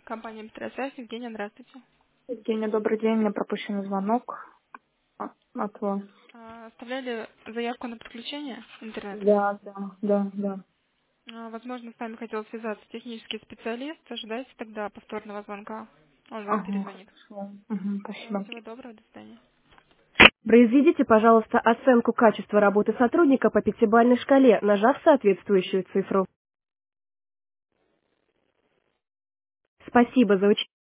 Компания «Метросвязь». Евгения, здравствуйте. Евгения, добрый день. У меня пропущенный звонок от вас. Оставляли заявку на подключение интернета? Да. Возможно, с вами хотел связаться технический специалист. Ожидайте тогда повторного звонка. Он вам Ага, перезвонит. хорошо. Спасибо. Всего доброго, до свидания. Произведите, пожалуйста, оценку качества работы сотрудника по пятибалльной шкале, нажав соответствующую цифру. Спасибо за участие.